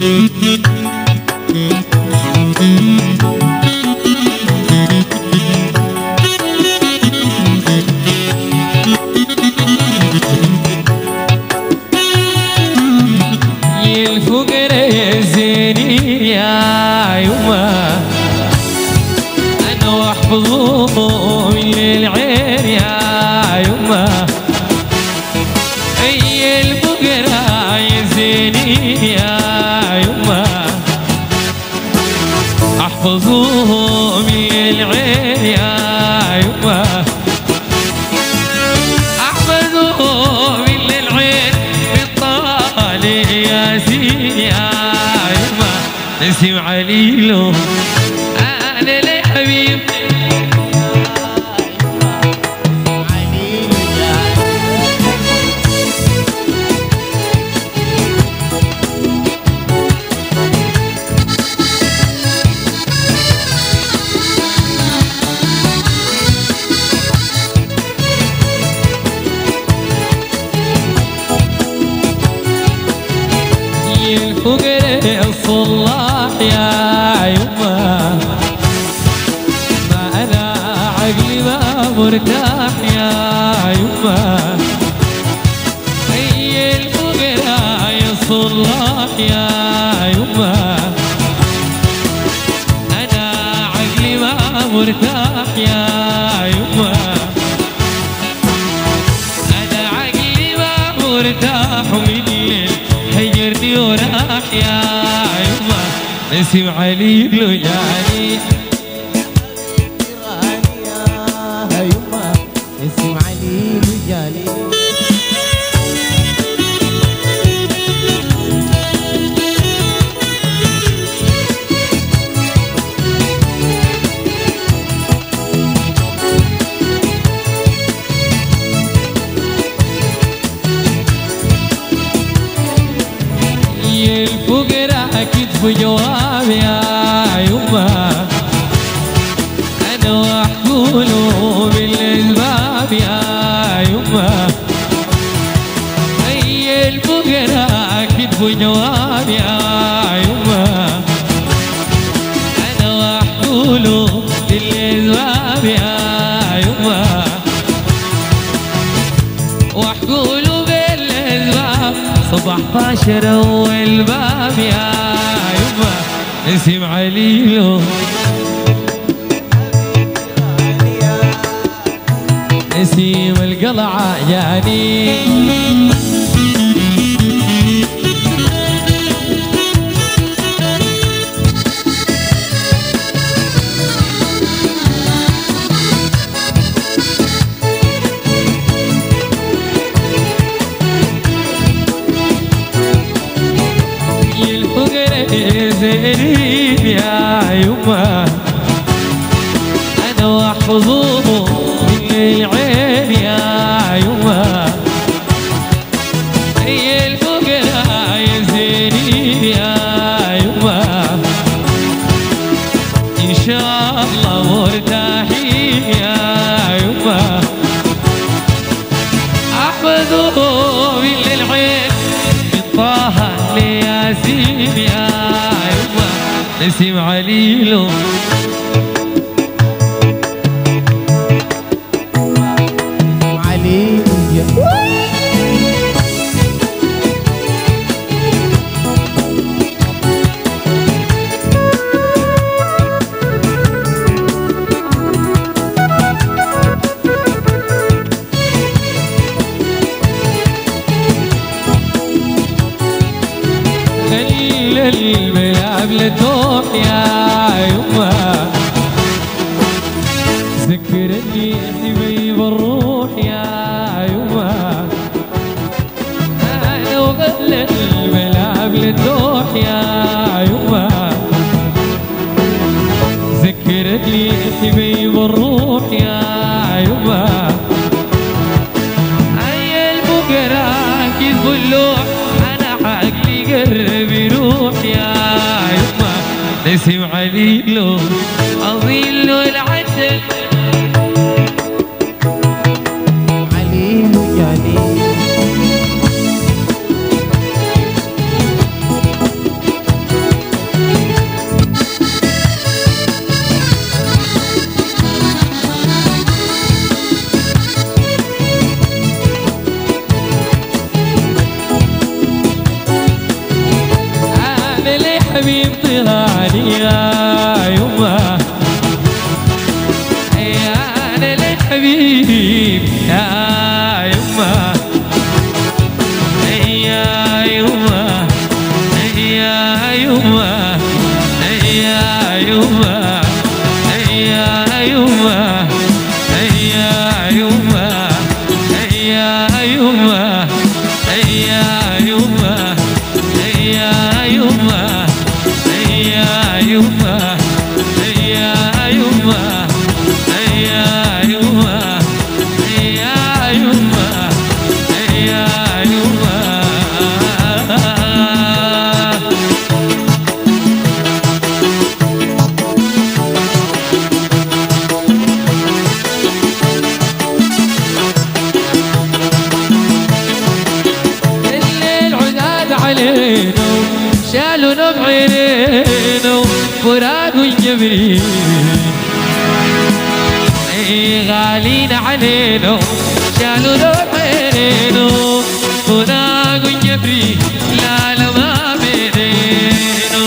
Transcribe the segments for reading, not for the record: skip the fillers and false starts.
الفقراء الزينين يا يما انا واحفظوهم للعين يا يما. اي الفقراء الزينين يا يما احفظوهم للعين يا يما. احفظوهم للعين بالطال ياسين يا يما. نسيم عليلو انا لي حبيب الفقراء الصلاح يا يما. ما انا عقلي ما مرتاح يا يما. اي الفقراء الصلاح يا يما. انا عقلي ما مرتاح يا يما. انا عقلي ما مرتاح من حيرني وراح يا يما. نسيم عليلو يعني يا يما. نسيم عليلو جاني. الفقراء كتفوا جواب يا يما. انا واحقوله بالاسباب يا يما. اي الفقراء كتفوا جواب يا يما. انا واحقوله بالاسباب يا يما. واحقوله بالاسباب 17 اول باب يا يما. نسيم عليلو نسيم القلعة يعني. زينين يا يما. انا واحفظوهم من العين يا يما. اي الفقراء يا زينين يا يما. ان شاء الله مرتاحين يا يما. احفظوهم من العين من طه لياسين يا يما. نسيم عليلو الملعب لتوح يا يما. ذكرني حبيب الروح يا يما. انا وغل الملعب لتوح يا يما. ذكرني حبيب الروح يا يما. اي الفقراء كذبوا اللوح. انا عقلي قرب يروح يا يما. نسيم عليلو اظل العسل عليلو جاني. للحبيب طهاني يا يما، أنا للحبيب يا يما، يا يما، يا يما، يا يما، يا يما، يا يما، يا يما، يا يما، يا يما، يا يما، يا يما، يا يما، يا يما، يا يما. الليل عداد علينا شالونا بعينينا فراق وجبرين، غالين علينا شالونا بعينينا فراق وجبرين، لا لا ما بينينا.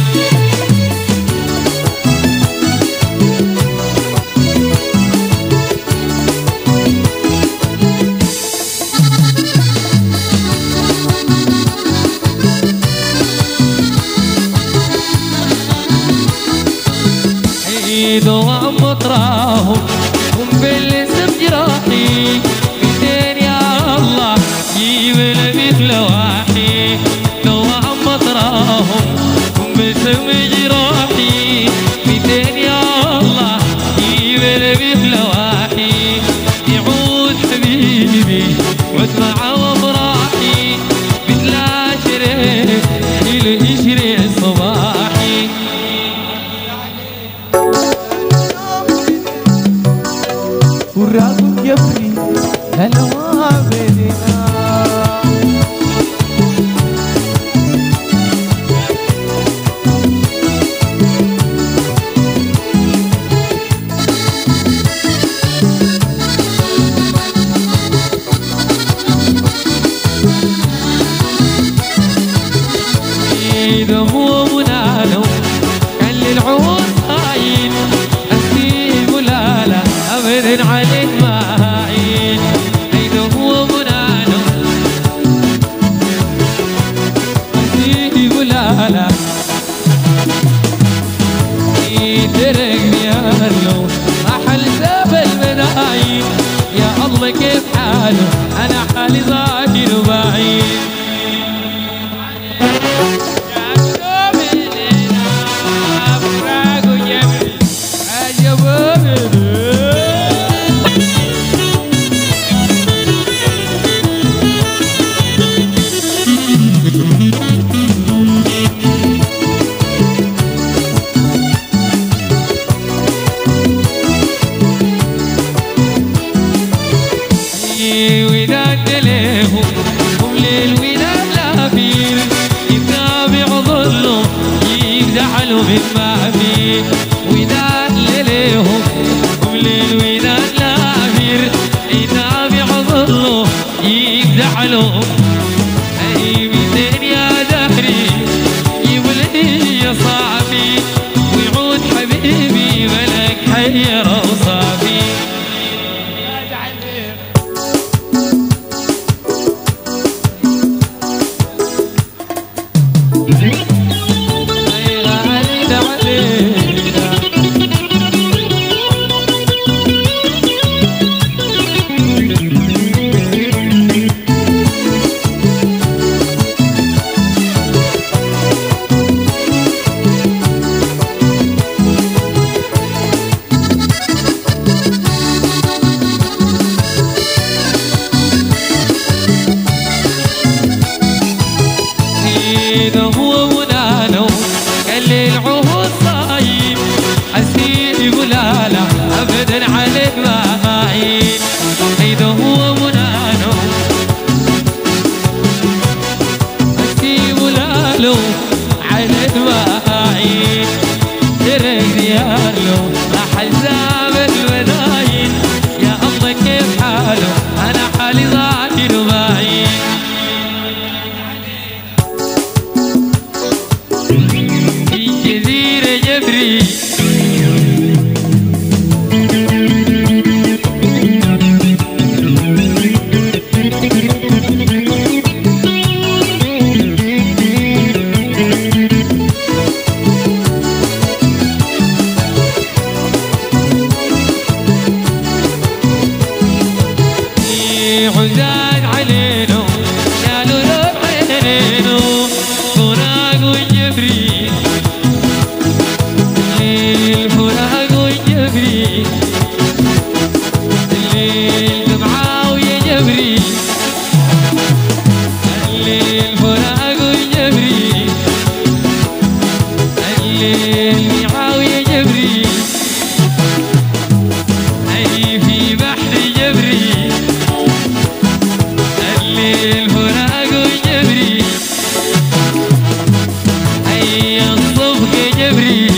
دوام مطراهم هم بالاسم جراحي، بيدين يا الله جيب لبيك لواحي. دوام مطراهم هم بالاسم جراحي، بيدين يا الله جيب لبيك لواحي. يعود حبيبي عد معه وفراحي، مثل شريك يشري صباحي. فراق جبري هلا ما بيننا، إذا هو منالو كان للعود خاين، أسيب ولا لا أبدا عليك ما عين. إذا هو منالو أسيب ولا لا يتركني أهله محل ساب المنايين. يا الله كيف حاله أنا حالي ظاهر وبعيد. وداد ليهم هم للوداد لافين، يتابع ظلهم يزعلوا من ما فيه. وداد ليهم هم للوداد لافين، يتابع ظلهم يزعلوا. اي بيتين يا دهري يولدي يا صاحبي، ويعود حبيبي ملك حير وصافي. إذا هو منالو قال لي العهود صايم، حسين يقول لا لا أبدا عليك ما عين. إذا هو منالو حسين يقول لا عليك ما عين. ترك ديارلو راح زاب الوداين، يا الله كيف حاله أنا حالي ظاهر وبعين. جبريل عزاز علينا قالوا روح علينا فراق وجبريل الليل فراق وجبريل الليل دمعة ويا جبريل الليل فراق وجبريل الليل دمعة ويا جبريل أي في بحر جبريل الليل فراق وجبريل أي الصبح جبريل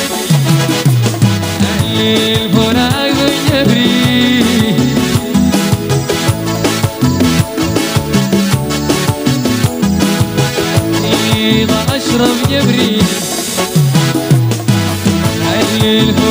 الليل فراق وجبريل إذا أشرب جبريل الليل